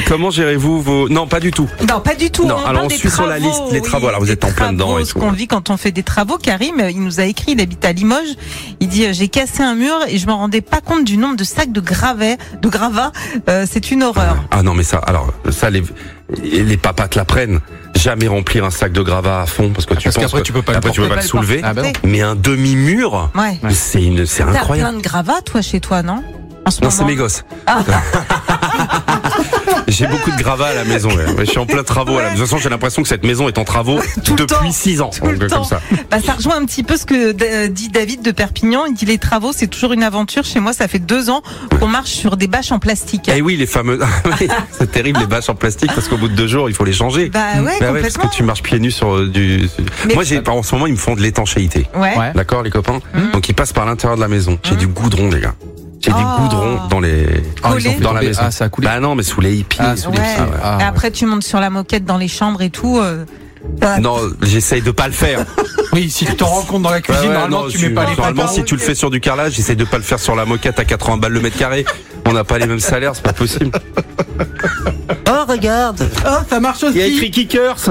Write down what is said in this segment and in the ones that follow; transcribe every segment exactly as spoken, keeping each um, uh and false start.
Comment gérez-vous vos... Non, pas du tout. Non, pas du tout. Non, on alors parle on des suit sur la travaux, liste les oui, travaux. Alors vous des êtes en plein dedans et Ce tout. qu'on vit quand on fait des travaux. Karim, il nous a écrit, il habite à Limoges. Il dit, j'ai cassé un mur et je me rendais pas compte du nombre de sacs de gravats. De gravats. Euh, c'est une horreur. Ah non, mais ça, alors ça, les, les papas te l'apprennent. Jamais remplir un sac de gravats à fond parce que tu Parce penses qu'après, que tu peux pas le après, tu peux porter. pas le soulever. Ah bah non. Mais un demi-mur, Ouais. c'est une, c'est T'as incroyable. plein de gravats, toi, chez toi, non? En ce Non, c'est moment. mes gosses. Ah. J'ai beaucoup de gravats à la maison. Ouais. Ouais, je suis en plein travaux. À la... De toute façon, j'ai l'impression que cette maison est en travaux Tout le depuis temps. six ans. Tout le Donc, temps. comme ça. Bah, ça rejoint un petit peu ce que euh, dit David de Perpignan. Il dit les travaux, c'est toujours une aventure. Chez moi, ça fait deux ans qu'on marche sur des bâches en plastique. Eh oui, les fameux. Oui, c'est terrible les bâches en plastique parce qu'au bout de deux jours, il faut les changer. Bah ouais, Bah ouais, parce complètement. que tu marches pieds nus sur euh, du. Mais- Moi, j'ai en ce moment, ils me font de l'étanchéité. Ouais. Ouais. D'accord, les copains. Mhm. Donc ils passent par l'intérieur de la maison. J'ai Mhm. du goudron, les gars. J'ai Oh. du goudron dans les. Ah, ils ont fait dans la tomber. maison. Ah, ça a coulé. Bah non, mais sous les hippies. Ah, sous les Ouais. pieds. Ah, Et ouais. après, tu montes sur la moquette dans les chambres et tout. Euh, ça- Non, j'essaye de pas le faire. Oui, si tu t'en rends compte dans la cuisine, Ouais, ouais, normalement, non, tu mets pas les normalement, pantalons. si tu le fais sur du carrelage, j'essaye de pas le faire sur la moquette à quatre-vingts balles le mètre carré. On n'a pas les mêmes salaires, c'est pas possible. Oh, regarde. Oh, ça marche aussi. Il y a écrit Kickers.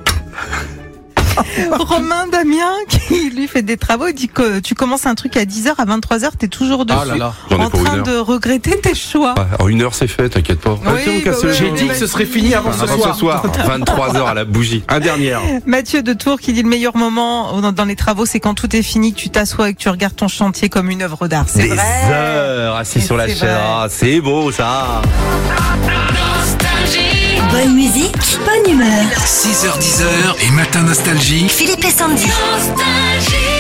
Romain Damien, qui lui fait des travaux, il dit que tu commences un truc à dix heures, à vingt-trois heures, t'es toujours dessus. Ah là là. J'en ai En pour une train heure. de regretter tes choix. Ah, en une heure, c'est fait, t'inquiète pas. Ah, tiens, vous bah cassez le ouais, J'ai jeu. dit que ce serait fini avant ce Avant soir. ce soir, vingt-trois heures à la bougie. Un dernier. Mathieu de Tours qui dit le meilleur moment dans- dans les travaux, c'est quand tout est fini, que tu t'assois et que tu regardes ton chantier comme une œuvre d'art. C'est Des vrai. heures assis Mais sur la c'est chaise. vrai. Ah, c'est beau, ça. Bonne musique, bonne humeur. six heures dix heures et Matin Nostalgie. Philippe et Sandy. Nostalgie.